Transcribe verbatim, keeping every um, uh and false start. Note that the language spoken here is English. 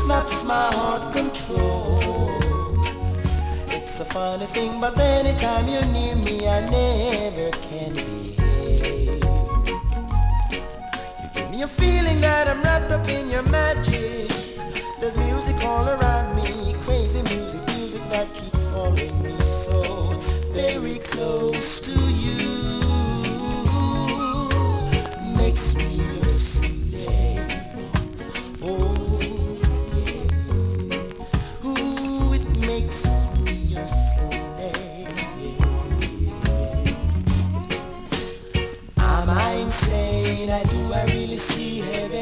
snaps my heart control. It's a funny thing, but anytime you're near me, I never can behave. You give me a feeling that I'm wrapped up in your magic. There's music all around me, crazy music, music that keeps following me so very close to you. Makes me your slave. Oh yeah. Ooh, it makes me your slave. Am I insane? I do I really see heaven?